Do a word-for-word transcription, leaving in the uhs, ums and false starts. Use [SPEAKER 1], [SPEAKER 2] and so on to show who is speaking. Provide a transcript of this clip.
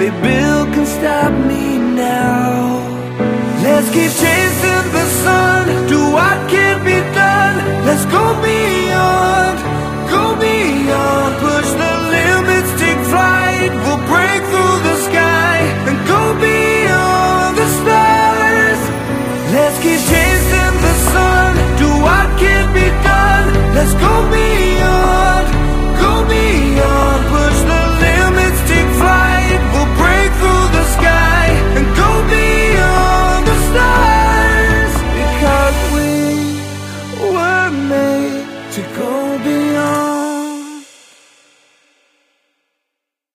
[SPEAKER 1] they build can stop me now. Let's keep chasing the sun, do what can be done. Let's go beyond, go beyond. Push the limits, take flight. We'll break through the sky and go beyond the stars. Let's keep chasing the sun, do what can be done. Let's go beyond.